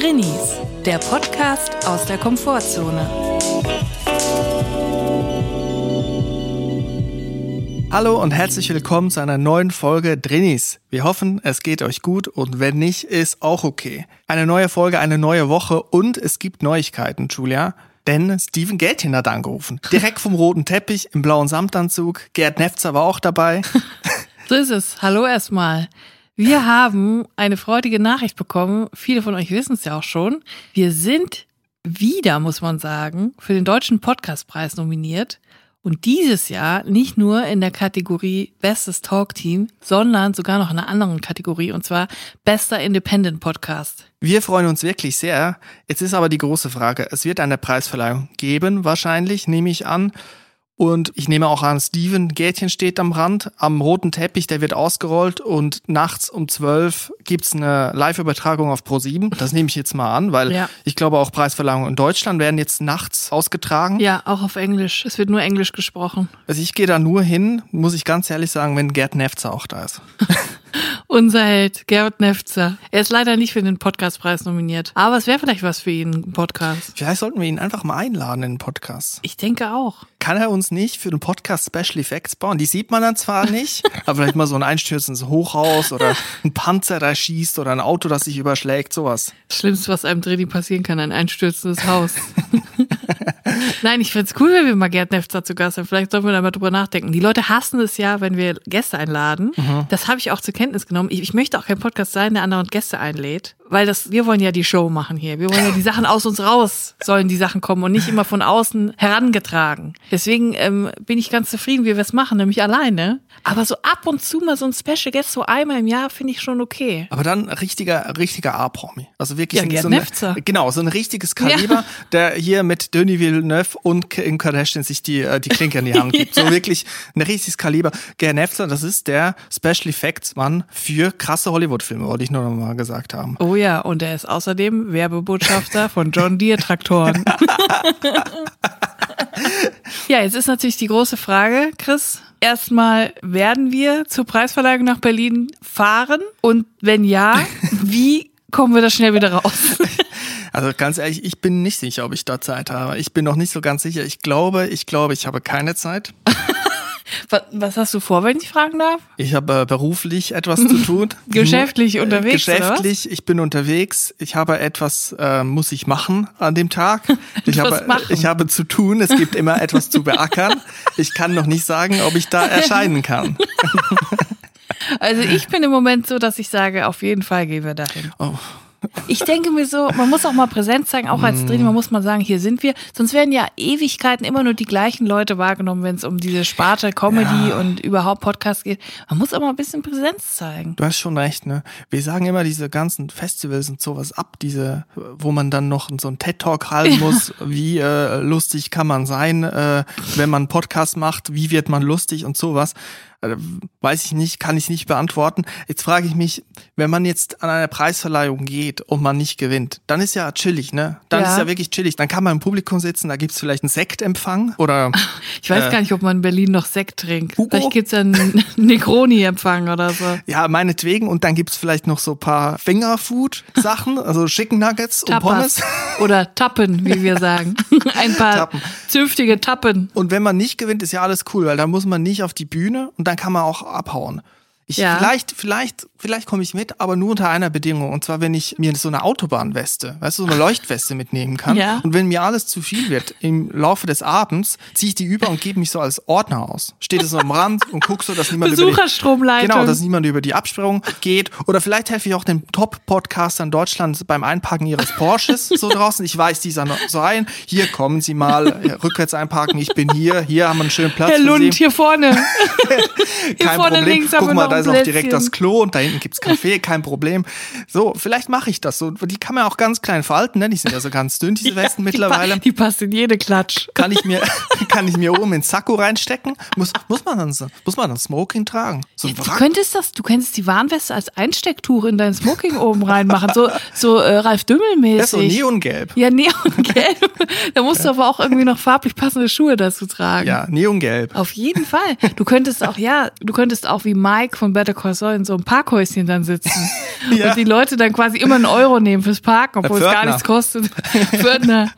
Drinis, der Podcast aus der Komfortzone. Hallo und herzlich willkommen zu einer neuen Folge Drinis. Wir hoffen, es geht euch gut und wenn nicht, ist auch okay. Eine neue Folge, eine neue Woche und es gibt Neuigkeiten, Julia. Denn Steven Gätjen hat angerufen. Direkt vom roten Teppich im blauen Samtanzug. Gerd Nefzer war auch dabei. So ist es. Hallo erstmal. Wir haben eine freudige Nachricht bekommen. Viele von euch wissen es ja auch schon. Wir sind wieder, muss man sagen, für den Deutschen Podcastpreis nominiert. Und dieses Jahr nicht nur in der Kategorie Bestes Talkteam, sondern sogar noch in einer anderen Kategorie, und zwar Bester Independent Podcast. Wir freuen uns wirklich sehr. Jetzt ist aber die große Frage, es wird eine Preisverleihung geben, wahrscheinlich, nehme ich an. Und ich nehme auch an, Steven Gätjen steht am Rand, am roten Teppich, der wird ausgerollt und nachts um 12 gibt's eine Live-Übertragung auf Pro7. Das nehme ich jetzt mal an, weil Ich glaube auch Preisverleihungen in Deutschland werden jetzt nachts ausgetragen. Ja, auch auf Englisch. Es wird nur Englisch gesprochen. Also ich gehe da nur hin, muss ich ganz ehrlich sagen, wenn Gerd Nefzer auch da ist. Unser Held, Gerd Nefzer. Er ist leider nicht für den Podcastpreis nominiert. Aber es wäre vielleicht was für ihn, ein Podcast. Vielleicht sollten wir ihn einfach mal einladen in den Podcast. Ich denke auch. Kann er uns nicht für den Podcast Special Effects bauen? Die sieht man dann zwar nicht, aber vielleicht mal so ein einstürzendes Hochhaus oder ein Panzer, der schießt oder ein Auto, das sich überschlägt, sowas. Das Schlimmste, was einem Dreh passieren kann, ein einstürzendes Haus. Nein, ich find's cool, wenn wir mal Gerd Nefzer zu Gast haben. Vielleicht sollten wir da mal drüber nachdenken. Die Leute hassen es ja, wenn wir Gäste einladen. Mhm. Das habe ich auch zur Kenntnis genommen. Ich möchte auch kein Podcast sein, der anderen Gäste einlädt. Weil wir wollen ja die Show machen hier. Wir wollen ja die Sachen aus uns raus, sollen die Sachen kommen und nicht immer von außen herangetragen. Deswegen bin ich ganz zufrieden, wie wir es machen, nämlich alleine. Aber so ab und zu mal so ein Special Guest, so einmal im Jahr, finde ich schon okay. Aber dann richtiger A-Promi. Also wirklich Gerd Nefzer. Genau, so ein richtiges Kaliber, der hier mit Denis Villeneuve und Kim Kardashian sich die Klinke in die Hand gibt. So wirklich ein richtiges Kaliber. Gerd Nefzer, das ist der Special Effects Mann für krasse Hollywood-Filme, wollte ich nur noch mal gesagt haben. Oh ja, und er ist außerdem Werbebotschafter von John Deere Traktoren. Ja, jetzt ist natürlich die große Frage, Chris. Erstmal, werden wir zur Preisverleihung nach Berlin fahren? Und wenn ja, wie kommen wir da schnell wieder raus? Also ganz ehrlich, ich bin nicht sicher, ob ich da Zeit habe. Ich bin noch nicht so ganz sicher. Ich glaube, ich habe keine Zeit. Was hast du vor, wenn ich fragen darf? Ich habe beruflich etwas zu tun. Geschäftlich unterwegs, Geschäftlich, oder was? Ich bin unterwegs. Ich habe etwas, muss ich machen an dem Tag. Ich habe zu tun. Es gibt immer etwas zu beackern. Ich kann noch nicht sagen, ob ich da erscheinen kann. Also ich bin im Moment so, dass ich sage, auf jeden Fall gehen wir dahin. Oh. Ich denke mir so, man muss auch mal Präsenz zeigen, auch als Trainer, man muss mal sagen, hier sind wir. Sonst werden ja Ewigkeiten immer nur die gleichen Leute wahrgenommen, wenn es um diese Sparte Comedy und überhaupt Podcast geht. Man muss auch mal ein bisschen Präsenz zeigen. Du hast schon recht, ne? Wir sagen immer, diese ganzen Festivals und sowas ab, wo man dann noch so einen TED-Talk halten muss, wie lustig kann man sein, wenn man einen Podcast macht, wie wird man lustig und sowas. Weiß ich nicht, kann ich nicht beantworten. Jetzt frage ich mich, wenn man jetzt an eine Preisverleihung geht und man nicht gewinnt, dann ist ja chillig, ne? Dann ist ja wirklich chillig. Dann kann man im Publikum sitzen, da gibt's vielleicht einen Sektempfang oder... Ich weiß gar nicht, ob man in Berlin noch Sekt trinkt. Hugo? Vielleicht gibt's ja einen Negroni-Empfang oder so. Ja, meinetwegen. Und dann gibt's vielleicht noch so ein paar Fingerfood-Sachen, also Chicken Nuggets und Pommes. Oder Tappen, wie wir sagen. Ein paar zünftige Tappen. Und wenn man nicht gewinnt, ist ja alles cool, weil dann muss man nicht auf die Bühne und dann kann man auch abhauen. Vielleicht komme ich mit, aber nur unter einer Bedingung. Und zwar, wenn ich mir so eine Autobahnweste, weißt du, so eine Leuchtweste mitnehmen kann. Ja. Und wenn mir alles zu viel wird im Laufe des Abends, ziehe ich die über und gebe mich so als Ordner aus. Steht es so am Rand und guck so, dass niemand dass niemand über die Absperrung geht. Oder vielleicht helfe ich auch den Top-Podcastern Deutschlands beim Einparken ihres Porsches so draußen. Ich weiß, die sind so rein. Hier kommen Sie mal, rückwärts einparken. Ich bin hier. Hier haben wir einen schönen Platz. Herr Lund, hier vorne. Kein Problem. Guck mal, da ist auch direkt das Klo und da hinten gibt's Kaffee, kein Problem. So, vielleicht mache ich das so. Die kann man auch ganz klein falten, ne? Die sind ja so ganz dünn, diese Westen mittlerweile. Die passt in jede Klatsch. Kann ich mir oben ins Sakko reinstecken? Muss man dann Smoking tragen? So du könntest die Warnweste als Einstecktuch in dein Smoking oben reinmachen. So Ralf Dümmel-mäßig. Das ist so neongelb. Ja, neongelb. Da musst du aber auch irgendwie noch farblich passende Schuhe dazu tragen. Ja, neongelb. Auf jeden Fall. Du könntest auch wie Mike vom von Better Call Saul in so einem Parkhäuschen dann sitzen. Ja. Und die Leute dann quasi immer einen Euro nehmen fürs Parken, obwohl es gar nichts kostet. Pförtner.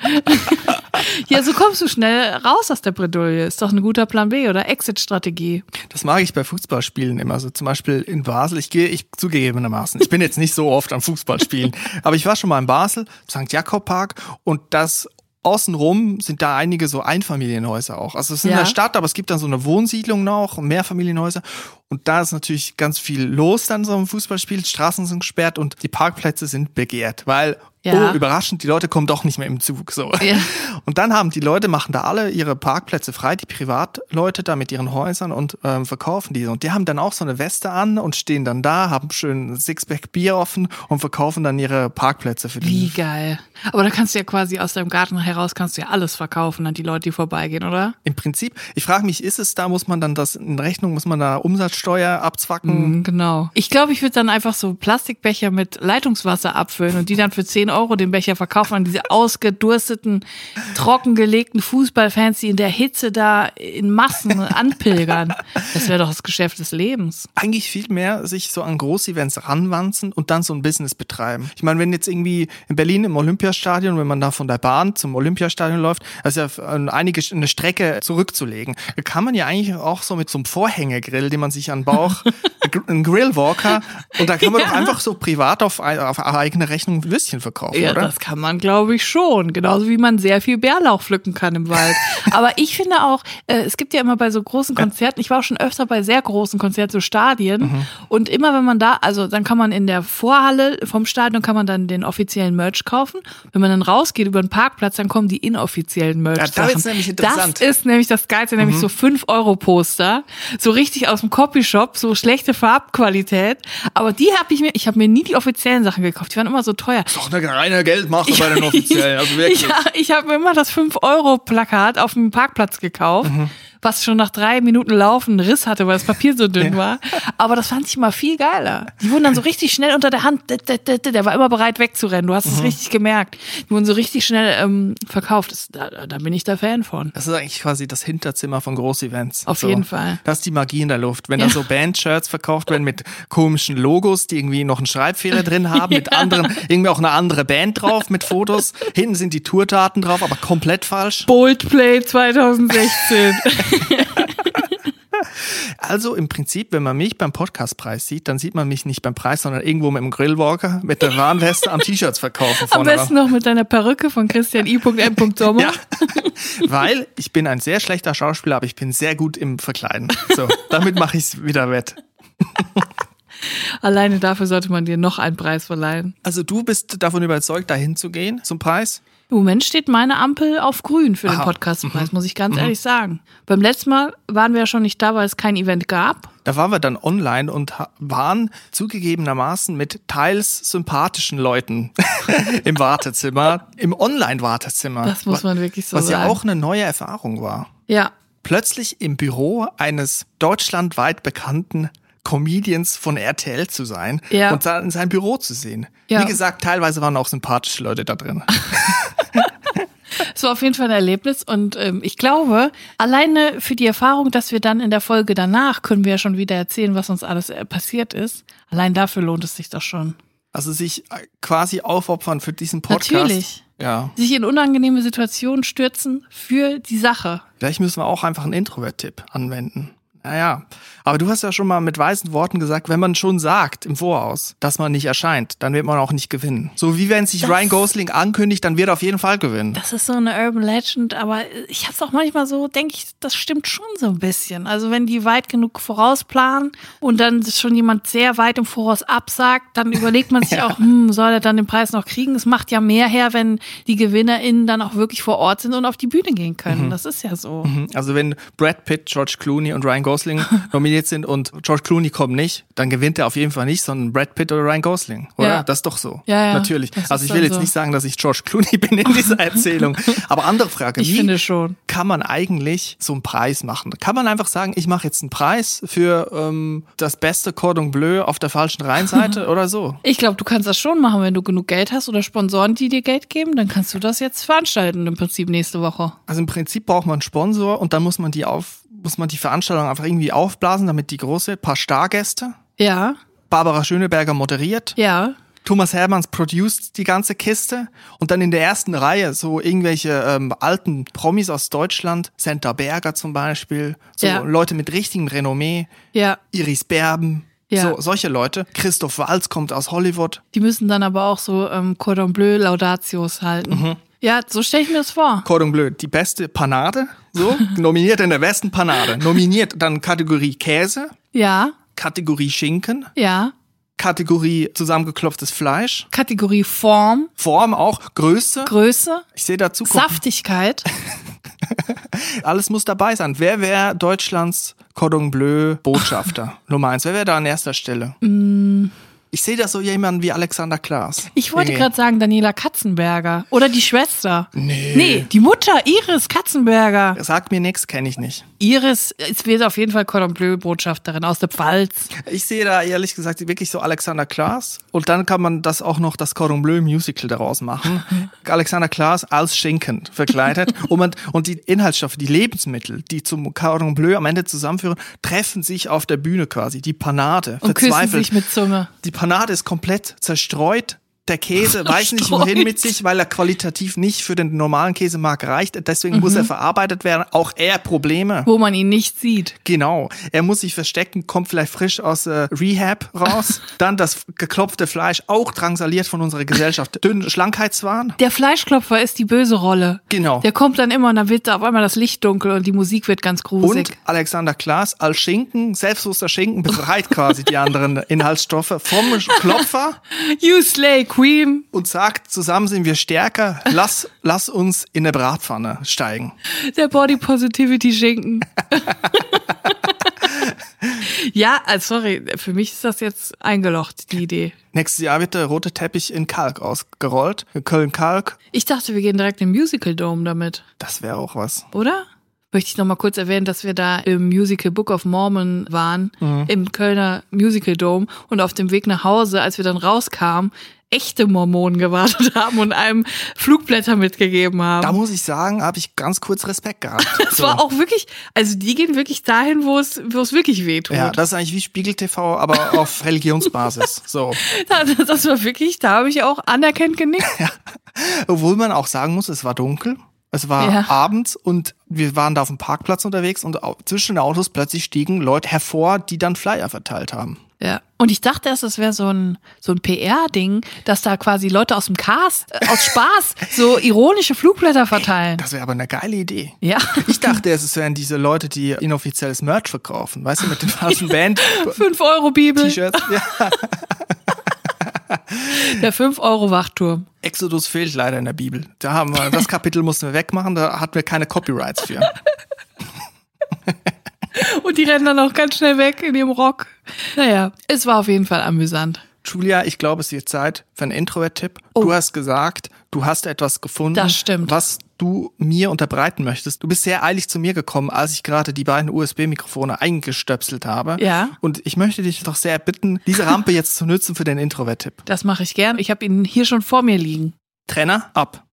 Ja, so kommst du schnell raus aus der Bredouille. Ist doch ein guter Plan B oder Exit-Strategie. Das mag ich bei Fußballspielen immer. So zum Beispiel in Basel. Ich zugegebenermaßen, ich bin jetzt nicht so oft am Fußballspielen, aber ich war schon mal in Basel, St. Jakob Park, und das außenrum sind da einige so Einfamilienhäuser auch. Also es ist in der Stadt, aber es gibt dann so eine Wohnsiedlung noch, Mehrfamilienhäuser. Und da ist natürlich ganz viel los dann so im Fußballspiel. Straßen sind gesperrt und die Parkplätze sind begehrt, weil oh, überraschend, die Leute kommen doch nicht mehr im Zug. So. Ja. Und dann machen da alle ihre Parkplätze frei, die Privatleute da mit ihren Häusern, und verkaufen die. Und die haben dann auch so eine Weste an und stehen dann da, haben schön ein Sixpack Bier offen und verkaufen dann ihre Parkplätze für die. Wie geil. Aber da kannst du ja quasi aus deinem Garten heraus kannst du ja alles verkaufen an die Leute, die vorbeigehen, oder? Im Prinzip. Ich frage mich, ist es da, muss man dann das in Rechnung, muss man da Umsatzsteuer abzwacken? Genau. Ich glaube, ich würde dann einfach so Plastikbecher mit Leitungswasser abfüllen und die dann für 10 Euro den Becher verkaufen an diese ausgedursteten, trockengelegten Fußballfans, die in der Hitze da in Massen anpilgern. Das wäre doch das Geschäft des Lebens. Eigentlich viel mehr sich so an Großevents ranwanzen und dann so ein Business betreiben. Ich meine, wenn jetzt irgendwie in Berlin im Olympiastadion, wenn man da von der Bahn zum Olympiastadion läuft, also ja eine Strecke zurückzulegen, da kann man ja eigentlich auch so mit so einem Vorhängegrill, den man sich an den Bauch, einen Grillwalker, und da kann man doch einfach so privat auf eigene Rechnung Würstchen verkaufen, ja, oder? Das kann man, glaube ich, schon. Genauso wie man sehr viel Bärlauch pflücken kann im Wald. Aber ich finde auch, es gibt ja immer bei so großen Konzerten, ich war auch schon öfter bei sehr großen Konzerten, so Stadien, und immer wenn man da, also dann kann man in der Vorhalle vom Stadion kann man dann den offiziellen Merch kaufen. Wenn man dann rausgeht über den Parkplatz, dann kommen die inoffiziellen Merch-Sachen. Ja, da ist nämlich interessant. Das ist nämlich das Geilste, nämlich so 5-Euro-Poster, so richtig aus dem Copyshop, so schlechte Farbqualität. Aber die ich habe mir nie die offiziellen Sachen gekauft, die waren immer so teuer. Das ist doch eine reine Geldmache bei den Offiziellen, also wirklich. Ja, ich habe mir immer das 5-Euro-Plakat auf dem Parkplatz gekauft, was schon nach 3 Minuten Laufen einen Riss hatte, weil das Papier so dünn war. Aber das fand ich mal viel geiler. Die wurden dann so richtig schnell unter der Hand, der war immer bereit wegzurennen, du hast es richtig gemerkt. Die wurden so richtig schnell verkauft. Da bin ich der Fan von. Das ist eigentlich quasi das Hinterzimmer von Großevents. Auf jeden Fall. Das ist die Magie in der Luft. Wenn da so Band-Shirts verkauft werden mit komischen Logos, die irgendwie noch einen Schreibfehler drin haben, mit anderen, irgendwie auch eine andere Band drauf mit Fotos. Hinten sind die Tourdaten drauf, aber komplett falsch. Boldplay 2016. Also im Prinzip, wenn man mich beim Podcastpreis sieht, dann sieht man mich nicht beim Preis, sondern irgendwo mit dem Grillwalker, mit der Warnweste am T-Shirts verkaufen. Am besten noch mit deiner Perücke von Christian I.M. Sommer. Ja, weil ich bin ein sehr schlechter Schauspieler, aber ich bin sehr gut im Verkleiden. So, damit mache ich es wieder wett. Alleine dafür sollte man dir noch einen Preis verleihen. Also du bist davon überzeugt, dahin zu gehen zum Preis? Im Moment steht meine Ampel auf grün für den Podcastpreis, muss ich ganz ehrlich sagen. Beim letzten Mal waren wir ja schon nicht da, weil es kein Event gab. Da waren wir dann online und waren zugegebenermaßen mit teils sympathischen Leuten im Wartezimmer, im Online-Wartezimmer. Das muss man wirklich so sagen. Was ja auch eine neue Erfahrung war. Ja. Plötzlich im Büro eines deutschlandweit bekannten Comedians von RTL zu sein und in sein Büro zu sehen. Ja. Wie gesagt, teilweise waren auch sympathische Leute da drin. Es war auf jeden Fall ein Erlebnis und ich glaube, alleine für die Erfahrung, dass wir dann in der Folge danach, können wir ja schon wieder erzählen, was uns alles passiert ist. Allein dafür lohnt es sich doch schon. Also sich quasi aufopfern für diesen Podcast. Natürlich. Ja. Sich in unangenehme Situationen stürzen für die Sache. Vielleicht müssen wir auch einfach einen Introvert-Tipp anwenden. Naja, aber du hast ja schon mal mit weisen Worten gesagt, wenn man schon sagt im Voraus, dass man nicht erscheint, dann wird man auch nicht gewinnen. So wie wenn sich Ryan Gosling ankündigt, dann wird er auf jeden Fall gewinnen. Das ist so eine Urban Legend, aber ich hab's auch manchmal so, denke ich, das stimmt schon so ein bisschen. Also wenn die weit genug vorausplanen und dann schon jemand sehr weit im Voraus absagt, dann überlegt man sich auch, soll er dann den Preis noch kriegen? Es macht ja mehr her, wenn die GewinnerInnen dann auch wirklich vor Ort sind und auf die Bühne gehen können. Das ist ja so. Also wenn Brad Pitt, George Clooney und Ryan Gosling nominiert sind und George Clooney kommt nicht, dann gewinnt er auf jeden Fall nicht, sondern Brad Pitt oder Ryan Gosling, oder? Ja. Das ist doch so. Ja, natürlich. Also ich will jetzt nicht sagen, dass ich George Clooney bin in dieser Erzählung, aber andere Frage, ich finde schon. Kann man eigentlich so einen Preis machen? Kann man einfach sagen, ich mache jetzt einen Preis für das beste Cordon Bleu auf der falschen Rheinseite oder so? Ich glaube, du kannst das schon machen, wenn du genug Geld hast oder Sponsoren, die dir Geld geben, dann kannst du das jetzt veranstalten im Prinzip nächste Woche. Also im Prinzip braucht man einen Sponsor und dann muss man die Veranstaltung einfach irgendwie aufblasen, damit die große, paar Stargäste. Ja. Barbara Schöneberger moderiert. Ja. Thomas Hermanns produced die ganze Kiste und dann in der ersten Reihe so irgendwelche alten Promis aus Deutschland, Senta Berger zum Beispiel, so Leute mit richtigem Renommee, Iris Berben, so solche Leute. Christoph Waltz kommt aus Hollywood. Die müssen dann aber auch so Cordon Bleu Laudatios halten. Ja, so stelle ich mir das vor. Cordon Bleu, die beste Panade, so, nominiert in der besten Panade. Nominiert dann Kategorie Käse. Ja. Kategorie Schinken. Ja. Kategorie zusammengeklopftes Fleisch. Kategorie Form. Form auch. Größe. Ich sehe dazu. Saftigkeit. Alles muss dabei sein. Wer wäre Deutschlands Cordon Bleu Botschafter? Nummer 1. Wer wäre da an erster Stelle? Ich sehe da so jemanden wie Alexander Klaas. Ich wollte gerade sagen Daniela Katzenberger. Oder die Schwester. Nee, die Mutter, Iris Katzenberger. Sag mir nichts, kenne ich nicht. Iris wird auf jeden Fall Cordon Bleu Botschafterin aus der Pfalz. Ich sehe da ehrlich gesagt wirklich so Alexander Klaas. Und dann kann man das auch noch das Cordon Bleu Musical daraus machen. Alexander Klaas als Schinken verkleidet. und die Inhaltsstoffe, die Lebensmittel, die zum Cordon Bleu am Ende zusammenführen, treffen sich auf der Bühne quasi. Die Panade, und küssen sich mit Zunge. Die Panade ist komplett zerstreut. Der Käse weiß nicht wohin mit sich, weil er qualitativ nicht für den normalen Käsemarkt reicht. Deswegen muss er verarbeitet werden. Auch er Probleme. Wo man ihn nicht sieht. Genau. Er muss sich verstecken, kommt vielleicht frisch aus Rehab raus. Dann das geklopfte Fleisch, auch drangsaliert von unserer Gesellschaft. Dünn Schlankheitswahn. Der Fleischklopfer ist die böse Rolle. Genau. Der kommt dann immer und dann wird auf einmal das Licht dunkel und die Musik wird ganz gruselig. Und Alexander Klaas als Schinken, selbstbewusster Schinken, befreit quasi die anderen Inhaltsstoffe vom Klopfer. You slay Queen. Und sagt, zusammen sind wir stärker, lass uns in der Bratpfanne steigen. Der Body Positivity Schinken. Ja, sorry, für mich ist das jetzt eingelocht, die Idee. Nächstes Jahr wird der rote Teppich in Kalk ausgerollt. Köln-Kalk. Ich dachte, wir gehen direkt im Musical Dome damit. Das wäre auch was. Oder? Möchte ich noch mal kurz erwähnen, dass wir da im Musical Book of Mormon waren, im Kölner Musical Dome und auf dem Weg nach Hause, als wir dann rauskamen, echte Mormonen gewartet haben und einem Flugblätter mitgegeben haben. Da muss ich sagen, habe ich ganz kurz Respekt gehabt. Das war auch wirklich, also die gehen wirklich dahin, wo es wirklich wehtut. Ja, das ist eigentlich wie Spiegel TV, aber auf Religionsbasis. So. Das war wirklich, da habe ich auch anerkannt genickt. Ja. Obwohl man auch sagen muss, es war dunkel. Es war abends und wir waren da auf dem Parkplatz unterwegs und zwischen den Autos plötzlich stiegen Leute hervor, die dann Flyer verteilt haben. Ja. Und ich dachte erst, das wäre so ein PR-Ding, dass da quasi Leute aus dem Cast, aus Spaß, so ironische Flugblätter verteilen. Das wäre aber eine geile Idee. Ja. Ich dachte, es wären diese Leute, die inoffizielles Merch verkaufen. Weißt du, mit den falschen Band. 5-Euro-Bibel. T-Shirts. Ja. Der 5-Euro-Wachturm. Exodus fehlt leider in der Bibel. Das Kapitel mussten wir wegmachen, da hatten wir keine Copyrights für. Und die rennen dann auch ganz schnell weg in ihrem Rock. Naja, es war auf jeden Fall amüsant. Julia, ich glaube, es wird Zeit für einen Introvert-Tipp. Oh. Du hast gesagt, du hast etwas gefunden, das stimmt, was du mir unterbreiten möchtest. Du bist sehr eilig zu mir gekommen, als ich gerade die beiden USB-Mikrofone eingestöpselt habe. Ja. Und ich möchte dich doch sehr bitten, diese Rampe jetzt zu nutzen für den Introvert-Tipp. Das mache ich gern. Ich habe ihn hier schon vor mir liegen. Trenner, ab.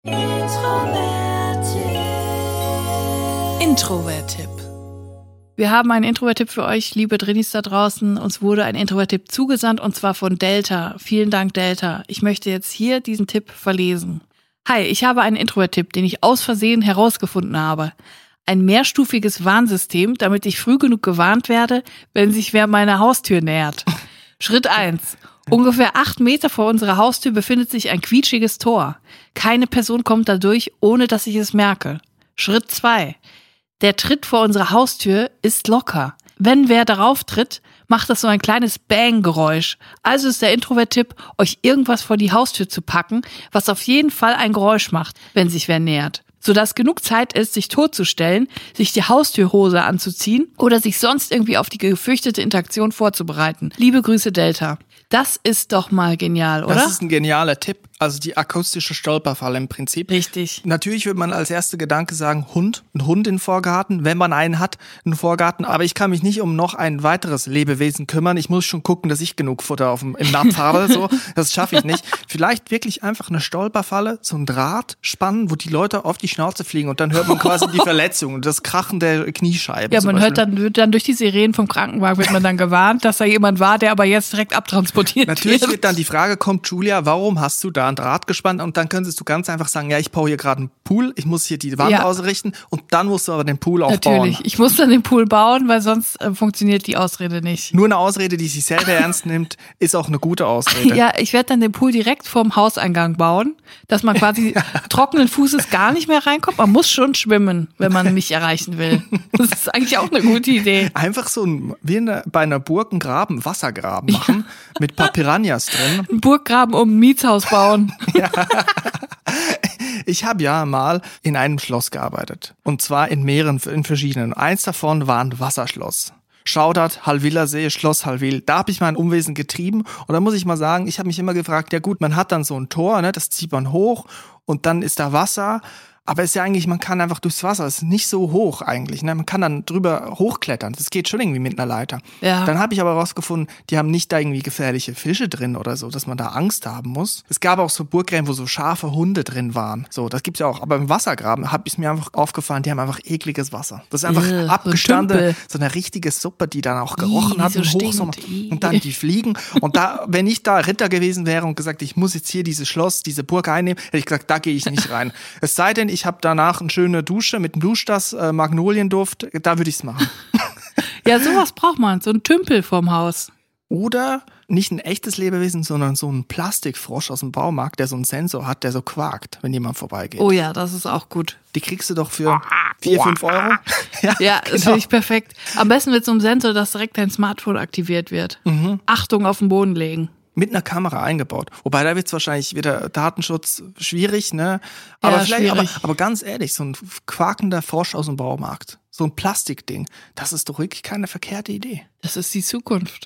Introvert-Tipp. Wir haben einen Introvert-Tipp für euch, liebe Drinnis da draußen. Uns wurde ein Introvert-Tipp zugesandt und zwar von Delta. Vielen Dank, Delta. Ich möchte jetzt hier diesen Tipp verlesen. Hi, ich habe einen Introvert-Tipp, den ich aus Versehen herausgefunden habe. Ein mehrstufiges Warnsystem, damit ich früh genug gewarnt werde, wenn sich wer meiner Haustür nähert. Schritt 1. Ungefähr 8 Meter vor unserer Haustür befindet sich ein quietschiges Tor. Keine Person kommt da durch, ohne dass ich es merke. Schritt 2. Der Tritt vor unserer Haustür ist locker. Wenn wer darauf tritt, macht das so ein kleines Bang-Geräusch. Also ist der Introvert-Tipp, euch irgendwas vor die Haustür zu packen, was auf jeden Fall ein Geräusch macht, wenn sich wer nähert. Sodass genug Zeit ist, sich totzustellen, sich die Haustürhose anzuziehen oder sich sonst irgendwie auf die gefürchtete Interaktion vorzubereiten. Liebe Grüße, Delta. Das ist doch mal genial, oder? Das ist ein genialer Tipp. Also die akustische Stolperfalle im Prinzip. Richtig. Natürlich würde man als erster Gedanke sagen, ein Hund in den Vorgarten, wenn man einen hat, einen Vorgarten. Aber ich kann mich nicht um noch ein weiteres Lebewesen kümmern. Ich muss schon gucken, dass ich genug Futter im Napf habe. So. Das schaffe ich nicht. Vielleicht wirklich einfach eine Stolperfalle, so ein Draht spannen, wo die Leute auf die Schnauze fliegen und dann hört man quasi die Verletzung und das Krachen der Kniescheibe. Ja, man hört dann durch die Sirenen vom Krankenwagen wird man dann gewarnt, dass da jemand war, der aber jetzt direkt abtransportiert Natürlich wird dann die Frage kommt, Julia, warum hast du da ein Draht gespannt? Und dann könntest du ganz einfach sagen, ja, ich baue hier gerade einen Pool, ich muss hier die Wand ausrichten und dann musst du aber den Pool auch bauen. Natürlich, ich muss dann den Pool bauen, weil sonst funktioniert die Ausrede nicht. Nur eine Ausrede, die sich selber ernst nimmt, ist auch eine gute Ausrede. Ja, ich werde dann den Pool direkt vorm Hauseingang bauen, dass man quasi trockenen Fußes gar nicht mehr reinkommt. Man muss schon schwimmen, wenn man mich erreichen will. Das ist eigentlich auch eine gute Idee. Einfach so bei einer Burg einen Graben, Wassergraben machen, mit ein paar Piranhas drin. Ein Burggraben um ein Mietshaus bauen. Ja. Ich habe ja mal in einem Schloss gearbeitet. Und zwar in verschiedenen. Eins davon war ein Wasserschloss. Shoutout Hallwilersee, Schloss Hallwil. Da habe ich mein Unwesen getrieben. Und da muss ich mal sagen, ich habe mich immer gefragt, ja gut, man hat dann so ein Tor, ne, das zieht man hoch und dann ist da Wasser. Aber es ist ja eigentlich, man kann einfach durchs Wasser, es ist nicht so hoch eigentlich, ne? Man kann dann drüber hochklettern, das geht schon irgendwie mit einer Leiter. Ja. Dann habe ich aber rausgefunden, die haben nicht da irgendwie gefährliche Fische drin oder so, dass man da Angst haben muss. Es gab auch so Burggräben, wo so scharfe Hunde drin waren. So, das gibt's ja auch. Aber im Wassergraben habe ich mir einfach aufgefallen, die haben einfach ekliges Wasser. Das ist einfach abgestanden, so eine richtige Suppe, die dann auch gerochen hat im Hochsommer. Und dann die Fliegen. Und da, wenn ich da Ritter gewesen wäre und gesagt, ich muss jetzt hier dieses Schloss, diese Burg einnehmen, hätte ich gesagt, da gehe ich nicht rein. Es sei denn, ich habe danach eine schöne Dusche mit einem Duschtass, Magnolienduft, da würde ich es machen. Ja, sowas braucht man, so ein Tümpel vorm Haus. Oder nicht ein echtes Lebewesen, sondern so ein Plastikfrosch aus dem Baumarkt, der so einen Sensor hat, der so quakt, wenn jemand vorbeigeht. Oh ja, das ist auch gut. Die kriegst du doch für 4, 5 Euro. Ja, das finde ich perfekt. Am besten mit so einem Sensor, dass direkt dein Smartphone aktiviert wird. Mhm. Achtung, auf den Boden legen. Mit einer Kamera eingebaut. Wobei, da wird es wahrscheinlich wieder Datenschutz schwierig, ne? Aber ja, vielleicht, schwierig. Aber ganz ehrlich, so ein quakender Frosch aus dem Baumarkt, so ein Plastikding, das ist doch wirklich keine verkehrte Idee. Das ist die Zukunft.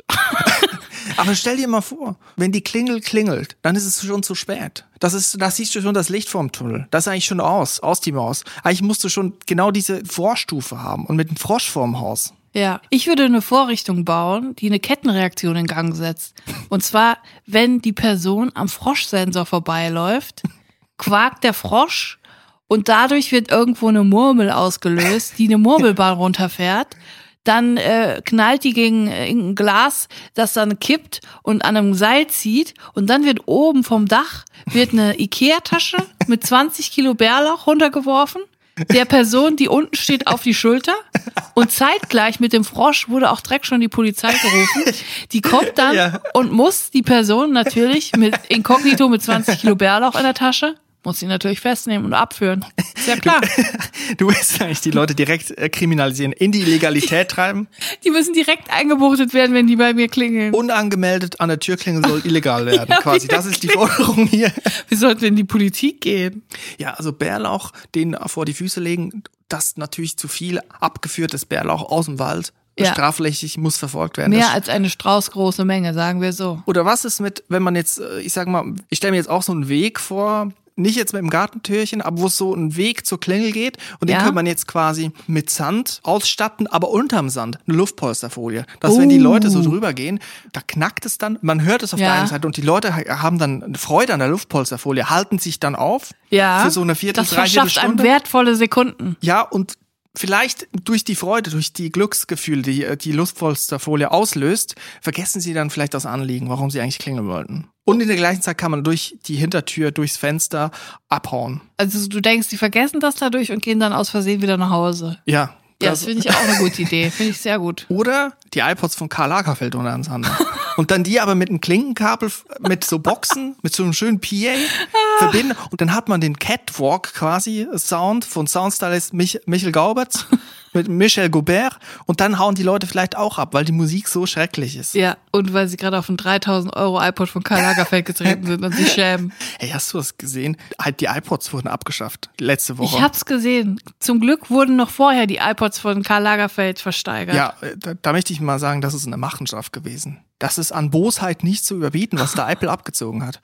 Aber stell dir mal vor, wenn die Klingel klingelt, dann ist es schon zu spät. Da siehst du schon das Licht vorm Tunnel. Das ist eigentlich schon aus die Maus. Eigentlich musst du schon genau diese Vorstufe haben und mit einem Frosch vorm Haus. Ja, ich würde eine Vorrichtung bauen, die eine Kettenreaktion in Gang setzt. Und zwar, wenn die Person am Froschsensor vorbeiläuft, quakt der Frosch und dadurch wird irgendwo eine Murmel ausgelöst, die eine Murmelbahn runterfährt. Dann knallt die gegen ein Glas, das dann kippt und an einem Seil zieht. Und dann wird oben vom Dach eine Ikea-Tasche mit 20 Kilo Bärlauch runtergeworfen. Der Person, die unten steht, auf die Schulter. Und zeitgleich mit dem Frosch wurde auch direkt schon die Polizei gerufen. Die kommt dann und muss die Person natürlich mit inkognito mit 20 Kilo Bärlauch in der Tasche, muss sie natürlich festnehmen und abführen. Ist ja klar. Du willst eigentlich die Leute direkt kriminalisieren, in die Illegalität treiben. Die müssen direkt eingebuchtet werden, wenn die bei mir klingeln. Unangemeldet an der Tür klingeln soll illegal werden, quasi. Das ist die Forderung hier. Wir sollten in die Politik gehen. Ja, also Bärlauch, den vor die Füße legen, das natürlich zu viel abgeführtes Bärlauch aus dem Wald. Ja. Strafrechtlich muss verfolgt werden. Mehr als eine straußgroße Menge, sagen wir so. Oder was ist mit, wenn man jetzt, ich sag mal, ich stelle mir jetzt auch so einen Weg vor, nicht jetzt mit dem Gartentürchen, aber wo es so ein Weg zur Klingel geht und den könnte man jetzt quasi mit Sand ausstatten, aber unterm Sand eine Luftpolsterfolie. Dass wenn die Leute so drüber gehen, da knackt es dann, man hört es auf der einen Seite und die Leute haben dann Freude an der Luftpolsterfolie, halten sich dann auf für so eine Dreiviertelstunde. Das verschafft einem wertvolle Sekunden. Ja, und vielleicht durch die Freude, durch die Glücksgefühle, die Luftpolsterfolie auslöst, vergessen sie dann vielleicht das Anliegen, warum sie eigentlich klingeln wollten. Und in der gleichen Zeit kann man durch die Hintertür, durchs Fenster abhauen. Also du denkst, die vergessen das dadurch und gehen dann aus Versehen wieder nach Hause. Ja. Ja, das finde ich auch eine gute Idee. Finde ich sehr gut. Oder die iPods von Karl Lagerfeld untereinander. Und dann die aber mit einem Klinkenkabel, mit so Boxen, mit so einem schönen PA verbinden. Und dann hat man den Catwalk quasi, Sound von Soundstylist Michael Gauberts mit Michel Gaubert. Und dann hauen die Leute vielleicht auch ab, weil die Musik so schrecklich ist. Ja, und weil sie gerade auf einen 3.000 € iPod von Karl Lagerfeld getreten sind und sich schämen. Hey, hast du das gesehen? Halt, die iPods wurden abgeschafft letzte Woche. Ich hab's gesehen. Zum Glück wurden noch vorher die iPods von Karl Lagerfeld versteigert. Ja, da möchte ich mal sagen, das ist eine Machenschaft gewesen. Das ist an Bosheit nicht zu überbieten, was da Apple abgezogen hat.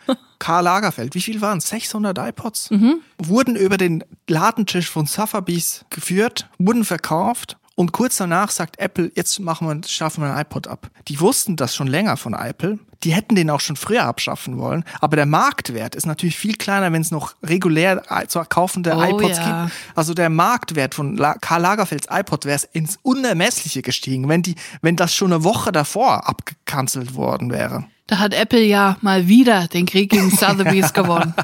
Karl Lagerfeld, wie viel waren es? 600 iPods? Wurden über den Ladentisch von Sotheby's geführt, wurden verkauft. Und kurz danach sagt Apple, jetzt schaffen wir ein iPod ab. Die wussten das schon länger von Apple. Die hätten den auch schon früher abschaffen wollen. Aber der Marktwert ist natürlich viel kleiner, wenn es noch regulär zu kaufende iPods gibt. Also der Marktwert von Karl Lagerfelds iPod wäre ins Unermessliche gestiegen, wenn das schon eine Woche davor abgekanzelt worden wäre. Da hat Apple ja mal wieder den Krieg gegen Sotheby's gewonnen.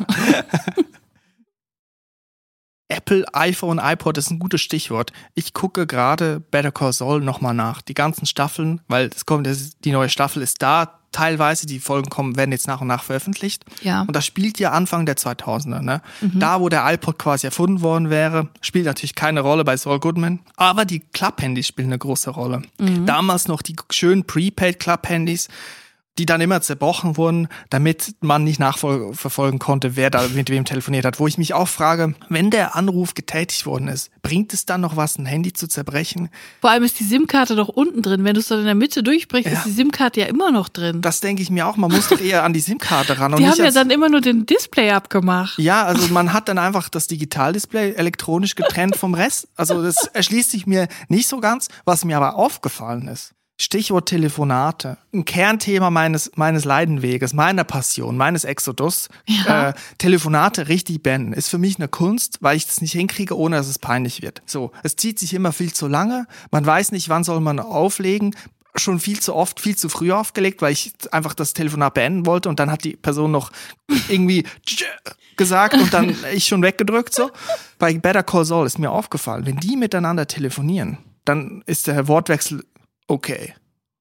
Apple, iPhone, iPod ist ein gutes Stichwort. Ich gucke gerade Better Call Saul nochmal nach. Die ganzen Staffeln, weil die neue Staffel ist da. Teilweise, die Folgen werden jetzt nach und nach veröffentlicht. Ja. Und das spielt ja Anfang der 2000er. Ne? Da, wo der iPod quasi erfunden worden wäre, spielt natürlich keine Rolle bei Saul Goodman. Aber die Club-Handys spielen eine große Rolle. Damals noch die schönen Prepaid-Club-Handys, die dann immer zerbrochen wurden, damit man nicht nachverfolgen konnte, wer da mit wem telefoniert hat. Wo ich mich auch frage, wenn der Anruf getätigt worden ist, bringt es dann noch was, ein Handy zu zerbrechen? Vor allem ist die SIM-Karte doch unten drin. Wenn du es dann in der Mitte durchbrichst, ist die SIM-Karte ja immer noch drin. Das denke ich mir auch. Man muss doch eher an die SIM-Karte ran. Die haben ja dann immer nur den Display abgemacht. Ja, also man hat dann einfach das Digitaldisplay elektronisch getrennt vom Rest. Also das erschließt sich mir nicht so ganz. Was mir aber aufgefallen ist, Stichwort Telefonate. Ein Kernthema meines Leidenweges, meiner Passion, meines Exodus. Ja. Telefonate richtig beenden ist für mich eine Kunst, weil ich das nicht hinkriege, ohne dass es peinlich wird. So, es zieht sich immer viel zu lange. Man weiß nicht, wann soll man auflegen. Schon viel zu oft, viel zu früh aufgelegt, weil ich einfach das Telefonat beenden wollte und dann hat die Person noch irgendwie gesagt und dann ich schon weggedrückt. So. Bei Better Call Saul ist mir aufgefallen, wenn die miteinander telefonieren, dann ist der Wortwechsel okay.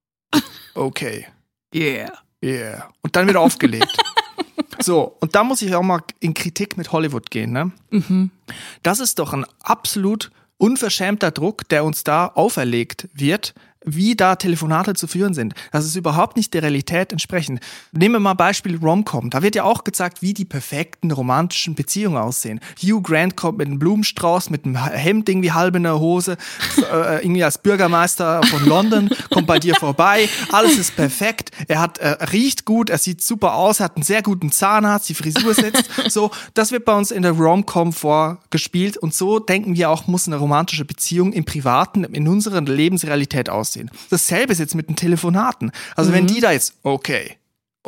Yeah. Und dann wieder aufgelegt. So, und da muss ich auch mal in Kritik mit Hollywood gehen, ne? Das ist doch ein absolut unverschämter Druck, der uns da auferlegt wird, wie da Telefonate zu führen sind. Das ist überhaupt nicht der Realität entsprechend. Nehmen wir mal Beispiel Rom-Com. Da wird ja auch gezeigt, wie die perfekten romantischen Beziehungen aussehen. Hugh Grant kommt mit einem Blumenstrauß, mit einem Hemd irgendwie halb in der Hose, irgendwie als Bürgermeister von London, kommt bei dir vorbei. Alles ist perfekt. Er riecht gut, er sieht super aus, er hat einen sehr guten Zahnarzt, die Frisur sitzt. So, das wird bei uns in der Rom-Com vorgespielt und so denken wir auch, muss eine romantische Beziehung im Privaten, in unserer Lebensrealität aussehen. Dasselbe ist jetzt mit den Telefonaten. Also wenn die da jetzt, okay,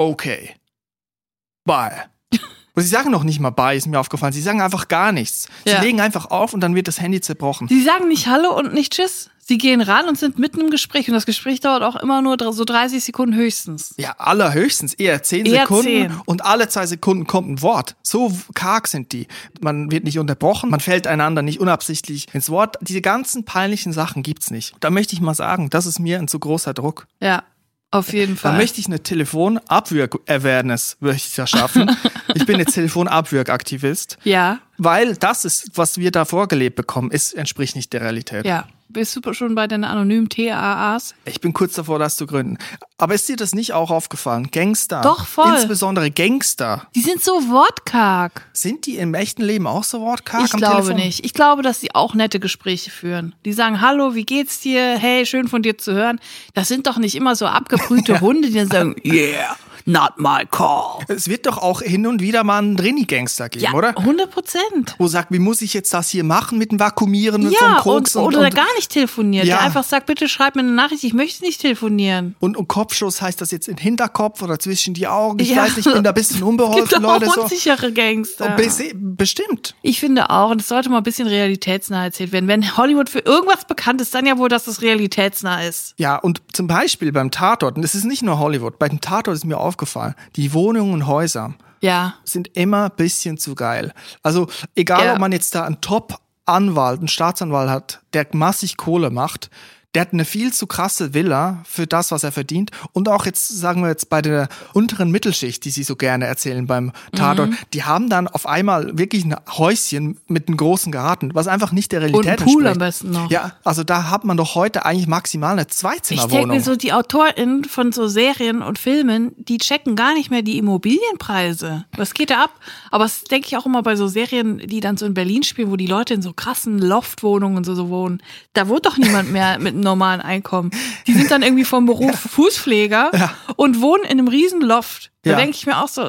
bye. Und sie sagen noch nicht mal bye, ist mir aufgefallen. Sie sagen einfach gar nichts. Sie legen einfach auf und dann wird das Handy zerbrochen. Sie sagen nicht Hallo und nicht Tschüss. Sie gehen ran und sind mitten im Gespräch. Und das Gespräch dauert auch immer nur so 30 Sekunden höchstens. Ja, allerhöchstens. Eher 10 Sekunden. 10. Und alle 2 Sekunden kommt ein Wort. So karg sind die. Man wird nicht unterbrochen. Man fällt einander nicht unabsichtlich ins Wort. Diese ganzen peinlichen Sachen gibt's nicht. Da möchte ich mal sagen, das ist mir ein zu großer Druck. Ja. Auf jeden Fall. Da möchte ich eine Telefonabwürg-Awareness schaffen. Ich bin jetzt Telefonabwürg-Aktivist. Ja. Weil das ist, was wir da vorgelebt bekommen, entspricht nicht der Realität. Ja. Bist du schon bei den anonymen TAAs? Ich bin kurz davor, das zu gründen. Aber ist dir das nicht auch aufgefallen? Gangster. Doch, voll. Insbesondere Gangster. Die sind so wortkarg. Sind die im echten Leben auch so wortkarg Ich glaube nicht. Ich glaube, dass sie auch nette Gespräche führen. Die sagen, hallo, wie geht's dir? Hey, schön von dir zu hören. Das sind doch nicht immer so abgebrühte Hunde, die dann sagen, yeah, not my call. Es wird doch auch hin und wieder mal einen Drini-Gangster geben, ja, oder? 100%. Wo sagt, wie muss ich jetzt das hier machen mit dem Vakuumieren vom Koks? Oder gar nicht telefoniert. Der einfach sagt, bitte schreib mir eine Nachricht, ich möchte nicht telefonieren. Und Kopfschuss, heißt das jetzt in Hinterkopf oder zwischen die Augen? Ich weiß nicht, ich bin da ein bisschen unbeholfen, Leute. Es gibt auch unsichere Gangster. Bestimmt. Ich finde auch, und es sollte mal ein bisschen realitätsnah erzählt werden. Wenn Hollywood für irgendwas bekannt ist, dann ja wohl, dass es realitätsnah ist. Ja, und zum Beispiel beim Tatort, und es ist nicht nur Hollywood, bei dem Tatort ist mir aufgefallen, die Wohnungen und Häuser sind immer ein bisschen zu geil. Also egal, ob man jetzt da einen Top-Anwalt, einen Staatsanwalt hat, der massig Kohle macht, der hat eine viel zu krasse Villa für das, was er verdient. Und auch jetzt, sagen wir jetzt bei der unteren Mittelschicht, die sie so gerne erzählen beim Tatort, die haben dann auf einmal wirklich ein Häuschen mit einem großen Garten, was einfach nicht der Realität entspricht. Und einen Pool am besten noch. Ja, also da hat man doch heute eigentlich maximal eine Zweizimmerwohnung. Ich denke mir so, die AutorInnen von so Serien und Filmen, die checken gar nicht mehr die Immobilienpreise. Was geht da ab? Aber das denke ich auch immer bei so Serien, die dann so in Berlin spielen, wo die Leute in so krassen Loftwohnungen und so wohnen. Da wohnt doch niemand mehr mit normalen Einkommen. Die sind dann irgendwie vom Beruf Fußpfleger und wohnen in einem riesen Loft. Da denke ich mir auch so,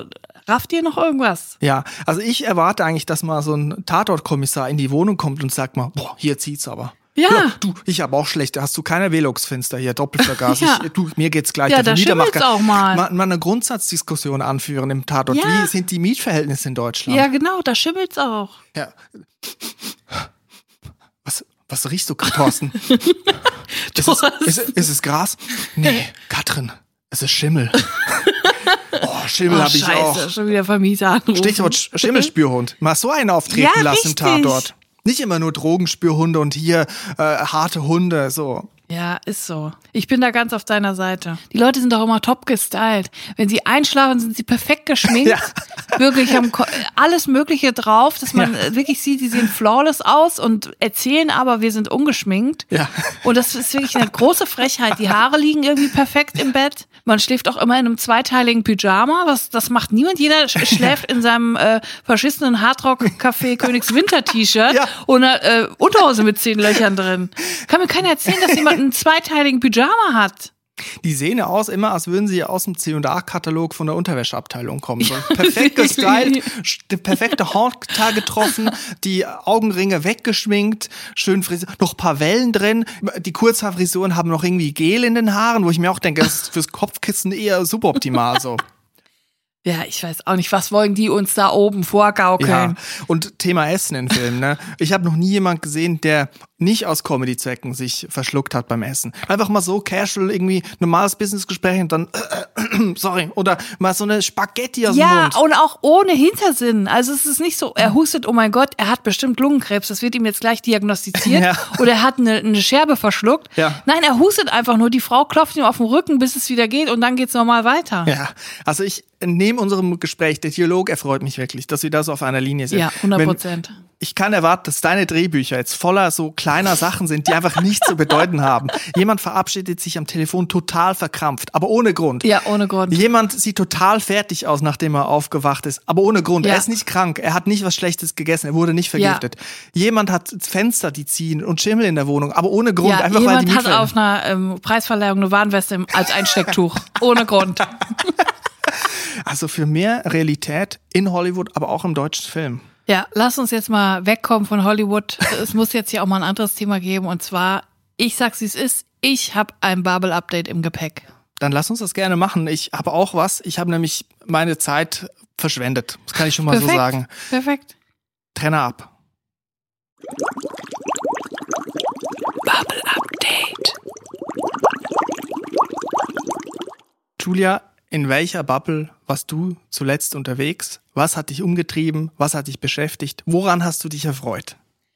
Rafft ihr noch irgendwas? Ja, also ich erwarte eigentlich, dass mal so ein Tatortkommissar in die Wohnung kommt und sagt mal, boah, hier zieht's aber. Ja. Du, ich habe auch schlechte. Hast du keine Velux-Fenster hier, Doppelvergas? Ja. Mir geht's gleich. Ja, da schimmelt's auch mal. Mal eine Grundsatzdiskussion anführen im Tatort. Ja. Wie sind die Mietverhältnisse in Deutschland? Ja, genau, da schimmelt's auch. Ja. Was riechst du, Thorsten? Ist es Gras? Nee, Katrin, es ist Schimmel. Oh, Schimmel habe ich auch. Scheiße, schon wieder Vermieter anrufen. Stichwort Schimmelspürhund. Mal so einen auftreten lassen im Tatort. Nicht immer nur Drogenspürhunde und hier harte Hunde, so. Ja, ist so. Ich bin da ganz auf deiner Seite. Die Leute sind doch immer top gestylt. Wenn sie einschlafen, sind sie perfekt geschminkt. Ja. Wirklich, haben alles Mögliche drauf, dass man wirklich sieht, die sehen flawless aus und erzählen aber, wir sind ungeschminkt. Ja. Und das ist wirklich eine große Frechheit. Die Haare liegen irgendwie perfekt im Bett. Man schläft auch immer in einem zweiteiligen Pyjama. Das macht niemand. Jeder schläft in seinem verschissenen Hardrock-Café Königswinter-T-Shirt und einer Unterhose mit 10 Löchern drin. Kann mir keiner erzählen, dass jemand einen zweiteiligen Pyjama hat. Die sehen aus immer, als würden sie aus dem C&A-Katalog von der Unterwäscheabteilung kommen. So perfekt gestylt, perfekte Haartag getroffen, die Augenringe weggeschminkt, schön frisiert, noch ein paar Wellen drin. Die Kurzhaarfrisuren haben noch irgendwie Gel in den Haaren, wo ich mir auch denke, das ist fürs Kopfkissen eher suboptimal so. Ja, ich weiß auch nicht, was wollen die uns da oben vorgaukeln? Ja, und Thema Essen in Filmen, ne? Ich habe noch nie jemand gesehen, der nicht aus Comedy-Zwecken sich verschluckt hat beim Essen. Einfach mal so casual irgendwie normales Businessgespräch und dann sorry, oder mal so eine Spaghetti aus dem Mund. Ja, und auch ohne Hintersinn. Also es ist nicht so, er hustet, oh mein Gott, er hat bestimmt Lungenkrebs, das wird ihm jetzt gleich diagnostiziert. Ja. Oder er hat eine Scherbe verschluckt. Ja. Nein, er hustet einfach nur, die Frau klopft ihm auf den Rücken, bis es wieder geht und dann geht's normal weiter. Ja, also neben unserem Gespräch, der Dialog erfreut mich wirklich, dass wir da so auf einer Linie sind. Ja, 100%. Ich kann erwarten, dass deine Drehbücher jetzt voller so kleiner Sachen sind, die einfach nichts zu bedeuten haben. Jemand verabschiedet sich am Telefon total verkrampft, aber ohne Grund. Ja, ohne Grund. Jemand sieht total fertig aus, nachdem er aufgewacht ist, aber ohne Grund. Ja. Er ist nicht krank, er hat nicht was Schlechtes gegessen, er wurde nicht vergiftet. Ja. Jemand hat Fenster, die ziehen und Schimmel in der Wohnung, aber ohne Grund. Ja, einfach jemand weil die hat auf einer Preisverleihung eine Warnweste als Einstecktuch. Ohne Grund. Also für mehr Realität in Hollywood, aber auch im deutschen Film. Ja, lass uns jetzt mal wegkommen von Hollywood. Es muss jetzt hier auch mal ein anderes Thema geben. Und zwar, ich sag's wie es ist, ich habe ein Bubble-Update im Gepäck. Dann lass uns das gerne machen. Ich habe auch was. Ich habe nämlich meine Zeit verschwendet. Das kann ich schon mal so sagen. Perfekt. Trenner ab. Bubble-Update. Julia, in welcher Bubble warst du zuletzt unterwegs? Was hat dich umgetrieben? Was hat dich beschäftigt? Woran hast du dich erfreut?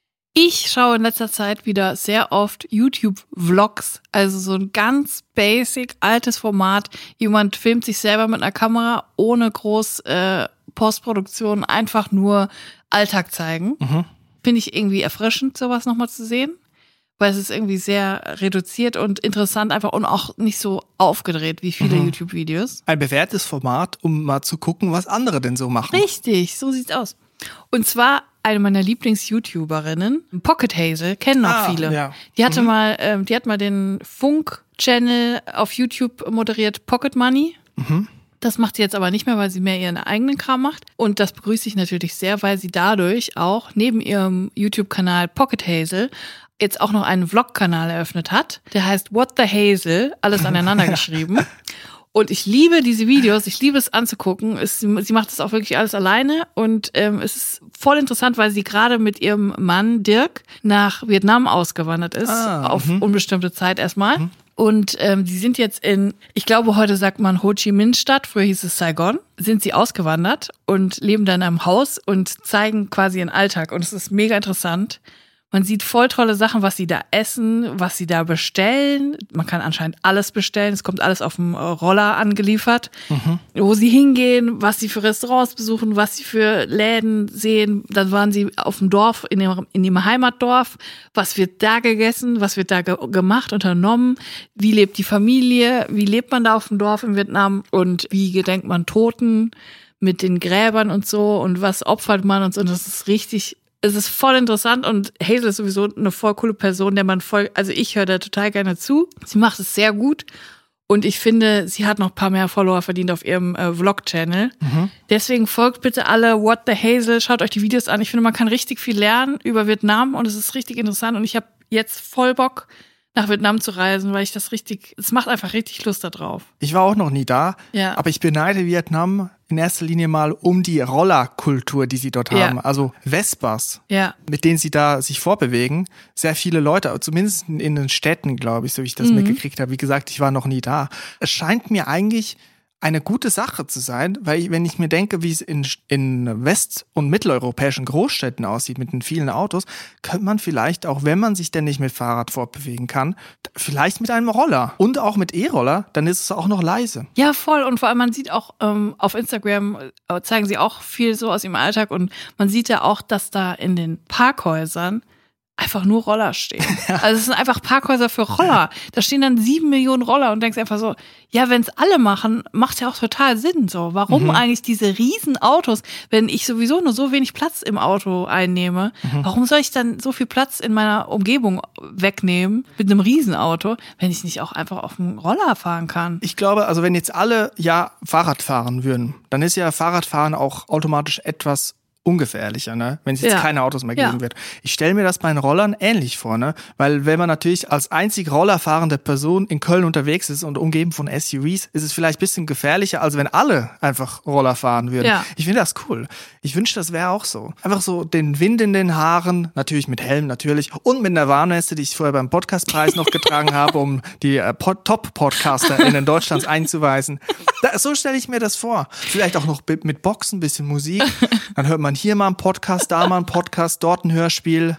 Ich schaue in letzter Zeit wieder sehr oft YouTube-Vlogs, also so ein ganz basic, altes Format. Jemand filmt sich selber mit einer Kamera, ohne groß Postproduktion, einfach nur Alltag zeigen. Mhm. Finde ich irgendwie erfrischend, sowas nochmal zu sehen. Weil es ist irgendwie sehr reduziert und interessant einfach und auch nicht so aufgedreht wie viele YouTube-Videos. Ein bewährtes Format, um mal zu gucken, was andere denn so machen. Richtig, so sieht's aus. Und zwar eine meiner Lieblings-YouTuberinnen, Pocket Hazel, kennen auch viele. Ja. Die hatte die hat mal den Funk-Channel auf YouTube moderiert, Pocket Money. Mhm. Das macht sie jetzt aber nicht mehr, weil sie mehr ihren eigenen Kram macht. Und das begrüße ich natürlich sehr, weil sie dadurch auch neben ihrem YouTube-Kanal Pocket Hazel jetzt auch noch einen Vlog-Kanal eröffnet hat. Der heißt What the Hazel, alles aneinander geschrieben. Und ich liebe diese Videos, ich liebe es anzugucken. Sie macht das auch wirklich alles alleine und es ist voll interessant, weil sie gerade mit ihrem Mann Dirk nach Vietnam ausgewandert ist, auf unbestimmte Zeit erstmal. Und die sind jetzt ich glaube, heute sagt man Ho Chi Minh Stadt, früher hieß es Saigon, sind sie ausgewandert und leben da in einem Haus und zeigen quasi ihren Alltag. Und es ist mega interessant. Man sieht voll tolle Sachen, was sie da essen, was sie da bestellen. Man kann anscheinend alles bestellen. Es kommt alles auf dem Roller angeliefert. Wo sie hingehen, was sie für Restaurants besuchen, was sie für Läden sehen. Dann waren sie auf dem Dorf, in ihrem Heimatdorf. Was wird da gegessen? Was wird da gemacht, unternommen? Wie lebt die Familie? Wie lebt man da auf dem Dorf in Vietnam? Und wie gedenkt man Toten mit den Gräbern und so? Und was opfert man und so? Und das ist richtig... Es ist voll interessant und Hazel ist sowieso eine voll coole Person, also ich höre da total gerne zu. Sie macht es sehr gut Und ich finde, sie hat noch ein paar mehr Follower verdient auf ihrem Vlog-Channel. Deswegen folgt bitte alle What the Hazel, schaut euch die Videos an. Ich finde, man kann richtig viel lernen über Vietnam und es ist richtig interessant. Und ich habe jetzt voll Bock, nach Vietnam zu reisen, weil ich es macht einfach richtig Lust da drauf. Ich war auch noch nie da, ja. Aber ich beneide Vietnam in erster Linie mal um die Rollerkultur, die sie dort haben. Also Vespas, mit denen sie da sich vorbewegen. Sehr viele Leute, zumindest in den Städten, glaube ich, so wie ich das mitgekriegt habe. Wie gesagt, ich war noch nie da. Es scheint mir eigentlich eine gute Sache zu sein, weil wenn ich mir denke, wie es in west- und mitteleuropäischen Großstädten aussieht mit den vielen Autos, könnte man vielleicht auch, wenn man sich denn nicht mit Fahrrad fortbewegen kann, vielleicht mit einem Roller und auch mit E-Roller, dann ist es auch noch leise. Ja, voll. Und vor allem, man sieht auch auf Instagram, zeigen sie auch viel so aus ihrem Alltag und man sieht ja auch, dass da in den Parkhäusern einfach nur Roller stehen. Also es sind einfach Parkhäuser für Roller. Da stehen dann 7 Millionen Roller und denkst einfach so, ja, wenn es alle machen, macht ja auch total Sinn so. Warum eigentlich diese riesen Autos, wenn ich sowieso nur so wenig Platz im Auto einnehme? Warum soll ich dann so viel Platz in meiner Umgebung wegnehmen mit einem Riesenauto, wenn ich nicht auch einfach auf dem Roller fahren kann? Ich glaube, also wenn jetzt alle Fahrrad fahren würden, dann ist ja Fahrradfahren auch automatisch etwas ungefährlicher, ne? Wenn es jetzt keine Autos mehr geben wird. Ich stelle mir das bei den Rollern ähnlich vor, ne? Weil wenn man natürlich als einzig rollerfahrende Person in Köln unterwegs ist und umgeben von SUVs, ist es vielleicht ein bisschen gefährlicher, als wenn alle einfach Roller fahren würden. Ja. Ich finde das cool. Ich wünschte, das wäre auch so. Einfach so den Wind in den Haaren, natürlich mit Helm natürlich und mit einer Warnweste, die ich vorher beim Podcastpreis noch getragen habe, um die Top-PodcasterInnen Deutschlands einzuweisen. So stelle ich mir das vor. Vielleicht auch noch mit Boxen, ein bisschen Musik. Dann hört man hier mal einen Podcast, da mal einen Podcast, dort ein Hörspiel.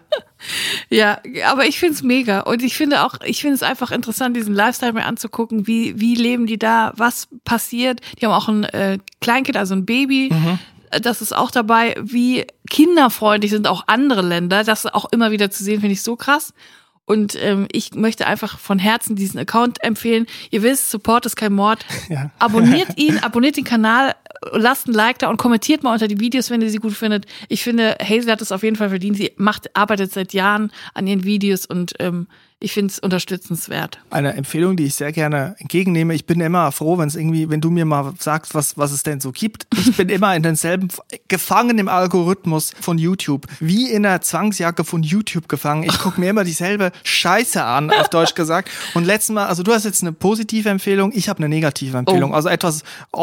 Ja, aber ich find's mega. Und ich finde es einfach interessant, diesen Lifestyle mir anzugucken. Wie leben die da? Was passiert? Die haben auch ein Kleinkind, also ein Baby. Das ist auch dabei. Wie kinderfreundlich sind auch andere Länder. Das auch immer wieder zu sehen, finde ich so krass. Und ich möchte einfach von Herzen diesen Account empfehlen. Ihr wisst, Support ist kein Mord. Ja. Abonniert den Kanal, lasst ein Like da und kommentiert mal unter die Videos, wenn ihr sie gut findet. Ich finde, Hazel hat es auf jeden Fall verdient. Sie arbeitet seit Jahren an ihren Videos und ich finde es unterstützenswert. Eine Empfehlung, die ich sehr gerne entgegennehme. Ich bin immer froh, wenn du mir mal sagst, was es denn so gibt. Ich bin immer in denselben gefangen im Algorithmus von YouTube. Wie in einer Zwangsjacke von YouTube gefangen. Ich gucke mir immer dieselbe Scheiße an, auf Deutsch gesagt. Und letztes Mal, also du hast jetzt eine positive Empfehlung, ich habe eine negative Empfehlung. Also etwas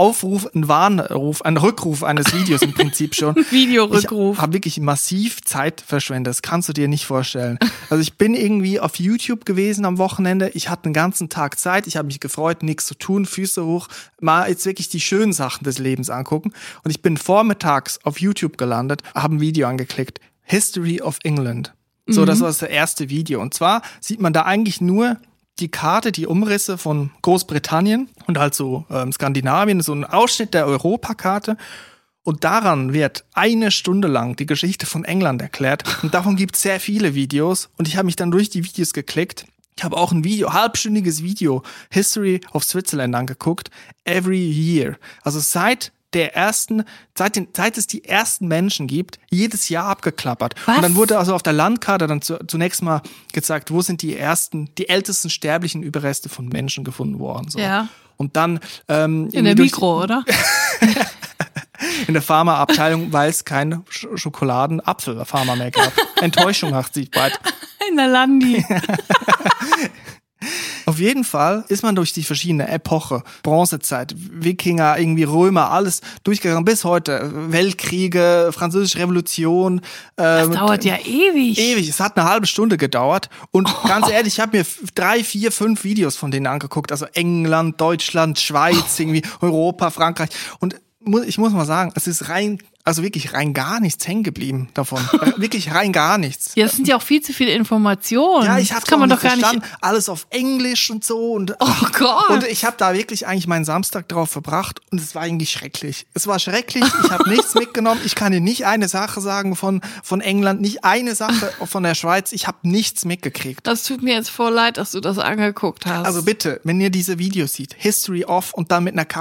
ein Warnruf, ein Rückruf eines Videos im Prinzip schon. Videorückruf. Ich habe wirklich massiv Zeit verschwendet. Das kannst du dir nicht vorstellen. Also ich bin irgendwie auf YouTube gewesen am Wochenende. Ich hatte den ganzen Tag Zeit. Ich habe mich gefreut, nichts zu tun, Füße hoch, mal jetzt wirklich die schönen Sachen des Lebens angucken. Und ich bin vormittags auf YouTube gelandet, habe ein Video angeklickt. History of England. So, das war das erste Video. Und zwar sieht man da eigentlich nur die Karte, die Umrisse von Großbritannien und halt so Skandinavien, so ein Ausschnitt der Europakarte. Und daran wird 1 Stunde lang die Geschichte von England erklärt. Und davon gibt es sehr viele Videos. Und ich habe mich dann durch die Videos geklickt. Ich habe auch ein halbstündiges Video, History of Switzerland, angeguckt. Every year. Also seit es die ersten Menschen gibt, jedes Jahr abgeklappert. Was? Und dann wurde also auf der Landkarte dann zunächst mal gezeigt, wo sind die ältesten sterblichen Überreste von Menschen gefunden worden. So. Ja. Und dann in der Mikro, oder? In der Pharmaabteilung, weil es kein Schokoladen-Apfel-Pharma mehr gab. Enttäuschung macht sich bald. In der Landi. Auf jeden Fall ist man durch die verschiedenen Epoche, Bronzezeit, Wikinger, irgendwie Römer, alles durchgegangen bis heute. Weltkriege, Französische Revolution. Das dauert ja ewig. Ewig. Es hat eine halbe Stunde gedauert. Und ganz ehrlich, ich habe mir 3, 4, 5 Videos von denen angeguckt. Also England, Deutschland, Schweiz, irgendwie Europa, Frankreich. Und ich muss mal sagen, es ist wirklich rein gar nichts hängen geblieben davon. Wirklich rein gar nichts. Ja, es sind ja auch viel zu viele Informationen. Ja, ich habe kann man doch gar nicht. Alles auf Englisch und so. Und, oh Gott. Und ich habe da wirklich eigentlich meinen Samstag drauf verbracht und es war eigentlich schrecklich. Es war schrecklich, ich habe nichts mitgenommen. Ich kann dir nicht eine Sache sagen von England, nicht eine Sache von der Schweiz. Ich habe nichts mitgekriegt. Das tut mir jetzt voll leid, dass du das angeguckt hast. Also bitte, wenn ihr diese Videos seht, History of und dann mit einer Karte,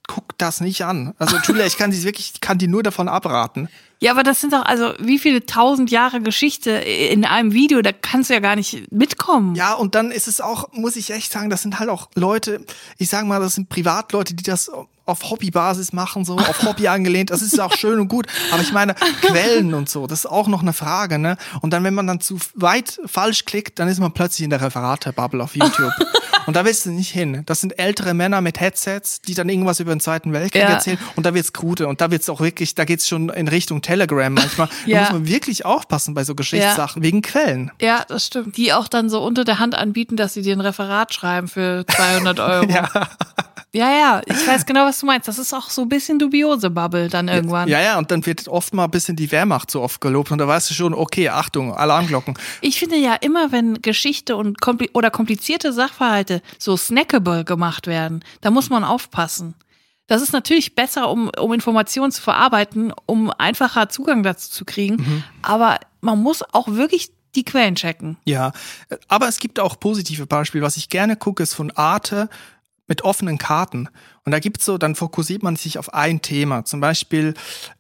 guck das nicht an. Also Julia, ich kann die nur davon abraten. Ja, aber das sind doch, also wie viele 1000 Jahre Geschichte in einem Video, da kannst du ja gar nicht mitkommen. Ja, und dann ist es auch, muss ich echt sagen, das sind halt auch Leute, ich sag mal, das sind Privatleute, die das auf Hobbybasis machen, so auf Hobby angelehnt. Das ist auch schön und gut. Aber ich meine, Quellen und so, das ist auch noch eine Frage, ne? Und dann, wenn man dann zu weit falsch klickt, dann ist man plötzlich in der Referate-Bubble auf YouTube. Und da willst du nicht hin. Das sind ältere Männer mit Headsets, die dann irgendwas über den Zweiten Weltkrieg erzählen. Und da wird's krude. Und da wird's auch wirklich, da geht's schon in Richtung Telegram manchmal. Da muss man wirklich aufpassen bei so Geschichtssachen, wegen Quellen. Ja, das stimmt. Die auch dann so unter der Hand anbieten, dass sie dir ein Referat schreiben für 200 Euro. Ja, ich weiß genau, was du meinst. Das ist auch so ein bisschen dubiose Bubble dann irgendwann. Ja, und dann wird oft mal ein bisschen die Wehrmacht so oft gelobt und da weißt du schon, okay, Achtung, Alarmglocken. Ich finde ja immer, wenn Geschichte und komplizierte Sachverhalte so snackable gemacht werden, da muss man aufpassen. Das ist natürlich besser, um Informationen zu verarbeiten, um einfacher Zugang dazu zu kriegen. Aber man muss auch wirklich die Quellen checken. Ja, aber es gibt auch positive Beispiele. Was ich gerne gucke, ist von Arte mit offenen Karten. Und da gibt's so, dann fokussiert man sich auf ein Thema. Zum Beispiel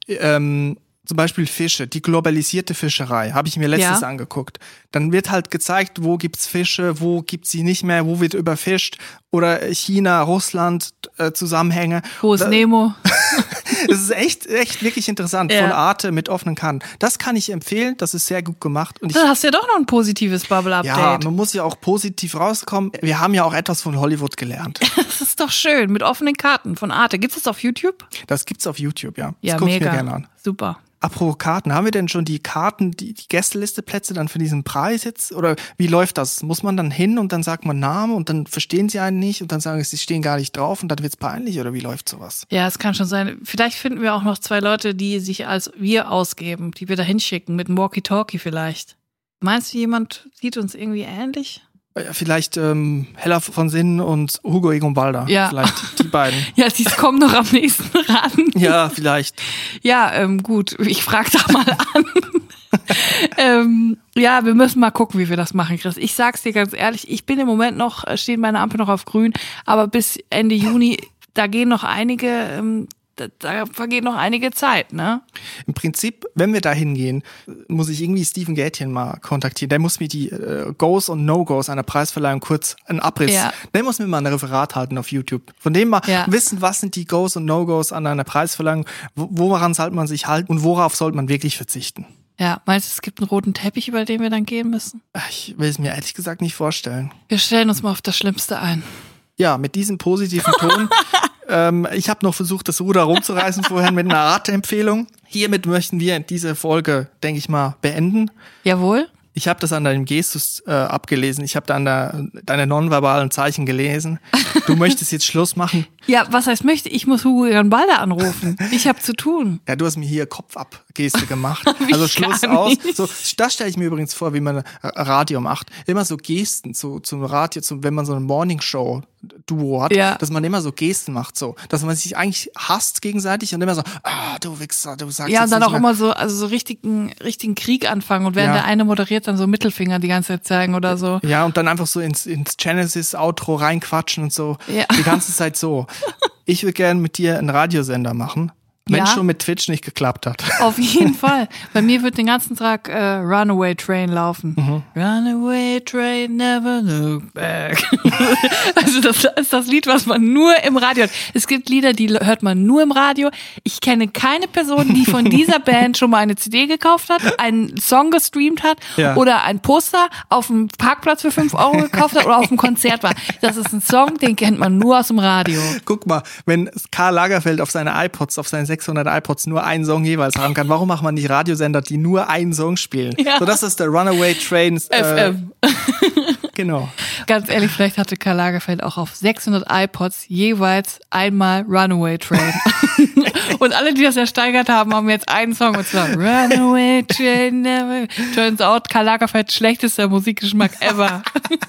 Fische, die globalisierte Fischerei, habe ich mir letztens angeguckt. Dann wird halt gezeigt, wo gibt's Fische, wo gibt's sie nicht mehr, wo wird überfischt oder China, Russland, Zusammenhänge. Wo ist Nemo? Das ist echt wirklich interessant, von Arte mit offenen Karten. Das kann ich empfehlen, das ist sehr gut gemacht. Und du hast ja doch noch ein positives Bubble-Update. Ja, man muss ja auch positiv rauskommen. Wir haben ja auch etwas von Hollywood gelernt. Das ist doch schön, mit offenen Karten von Arte. Gibt's das auf YouTube? Das gibt's auf YouTube, ja. Ja, das guck mega. Ich mir gerne an. Super. Apropos Karten, haben wir denn schon die Karten, die Gästelisteplätze dann für diesen Preis jetzt? Oder wie läuft das? Muss man dann hin und dann sagt man Namen und dann verstehen sie einen nicht und dann sagen sie stehen gar nicht drauf und dann wird's peinlich oder wie läuft sowas? Ja, es kann schon sein. Vielleicht finden wir auch noch 2 Leute, die sich als wir ausgeben, die wir da hinschicken, mit einem Walkie-Talkie vielleicht. Meinst du, jemand sieht uns irgendwie ähnlich? Ja, vielleicht Hella von Sinnen und Hugo Egon Balder. Ja. Vielleicht die beiden. Ja, die kommen noch am nächsten ran. Ja, vielleicht. Ja, gut. Ich frage da mal an. Ja, wir müssen mal gucken, wie wir das machen, Chris. Ich sag's dir ganz ehrlich, ich bin im Moment noch, steht meine Ampel noch auf grün, aber bis Ende Juni, da vergeht noch einige Zeit, ne? Im Prinzip, wenn wir da hingehen, muss ich irgendwie Steven Gätjen mal kontaktieren. Der muss mir die Goes und No-Goes einer Preisverleihung kurz einen Abriss. Ja. Der muss mir mal ein Referat halten auf YouTube. Von dem mal wissen, was sind die Goes und No-Goes an einer Preisverleihung, woran sollte man sich halten und worauf sollte man wirklich verzichten. Ja, meinst du, es gibt einen roten Teppich, über den wir dann gehen müssen? Ich will es mir ehrlich gesagt nicht vorstellen. Wir stellen uns mal auf das Schlimmste ein. Ja, mit diesem positiven Ton. Ich habe noch versucht, das Ruder rumzureißen vorhin mit einer Arte-Empfehlung. Hiermit möchten wir diese Folge, denke ich mal, beenden. Jawohl. Ich habe das an deinem Gestus abgelesen. Ich habe da deine nonverbalen Zeichen gelesen. Du möchtest jetzt Schluss machen. Ja, was heißt möchte? Ich muss Hugo Egon Balder anrufen. Ich habe zu tun. Ja, du hast mir hier Kopf-ab-Geste gemacht. Also Schluss aus. So, das stelle ich mir übrigens vor, wie man Radio macht. Immer so Gesten zum Radio, wenn man so eine Morningshow-Duo hat, dass man immer so Gesten macht, so, dass man sich eigentlich hasst gegenseitig und immer so, du Wichser, du sagst ja, jetzt und dann nicht auch mehr. Immer so, also so richtigen Krieg anfangen und während der eine moderiert, dann so Mittelfinger die ganze Zeit zeigen oder so. Ja, und dann einfach so ins Genesis-Outro reinquatschen und so. Ja. Die ganze Zeit so. Ich würde gerne mit dir einen Radiosender machen. Wenn schon mit Twitch nicht geklappt hat. Auf jeden Fall. Bei mir wird den ganzen Tag Runaway Train laufen. Runaway Train, never look back. Also das ist das Lied, was man nur im Radio hört. Es gibt Lieder, die hört man nur im Radio. Ich kenne keine Person, die von dieser Band schon mal eine CD gekauft hat, einen Song gestreamt hat oder ein Poster auf dem Parkplatz für 5 Euro gekauft hat oder auf dem Konzert war. Das ist ein Song, den kennt man nur aus dem Radio. Guck mal, wenn Karl Lagerfeld auf seine iPods, auf seinen 600 iPods nur einen Song jeweils haben kann. Warum macht man nicht Radiosender, die nur einen Song spielen? Ja. So, das ist der Runaway Train. FM. Genau. Ganz ehrlich, vielleicht hatte Karl Lagerfeld auch auf 600 iPods jeweils einmal Runaway Train. Und alle, die das ersteigert haben, haben jetzt einen Song und zwar Runaway Train, never. Turns out, Karl Lagerfelds schlechtester Musikgeschmack ever.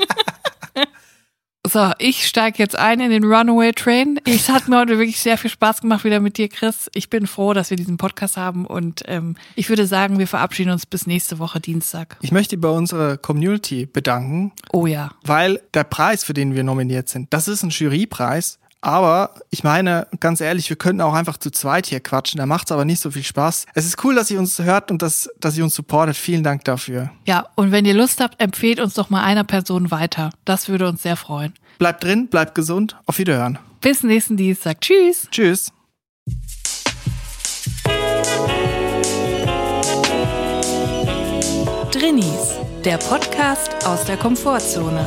So, ich steige jetzt ein in den Runaway Train. Es hat mir heute wirklich sehr viel Spaß gemacht wieder mit dir, Chris. Ich bin froh, dass wir diesen Podcast haben und ich würde sagen, wir verabschieden uns bis nächste Woche Dienstag. Ich möchte bei unserer Community bedanken. Oh ja. Weil der Preis, für den wir nominiert sind, das ist ein Jurypreis. Aber ich meine, ganz ehrlich, wir könnten auch einfach zu zweit hier quatschen. Da macht's aber nicht so viel Spaß. Es ist cool, dass ihr uns hört und dass ihr uns supportet. Vielen Dank dafür. Ja, und wenn ihr Lust habt, empfehlt uns doch mal einer Person weiter. Das würde uns sehr freuen. Bleibt drin, bleibt gesund. Auf Wiederhören. Bis nächsten Dienstag. Tschüss. Tschüss. Drinnies, der Podcast aus der Komfortzone.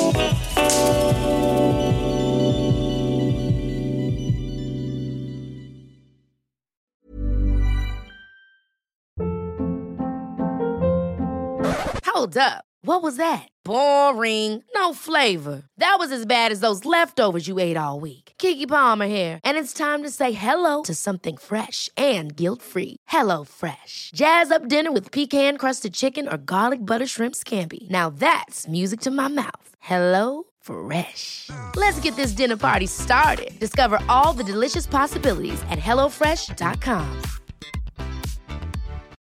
Hold up. What was that? Boring. No flavor. That was as bad as those leftovers you ate all week. Keke Palmer here, and it's time to say hello to something fresh and guilt-free. HelloFresh. Jazz up dinner with pecan-crusted chicken or garlic butter shrimp scampi. Now that's music to my mouth. HelloFresh. Let's get this dinner party started. Discover all the delicious possibilities at HelloFresh.com.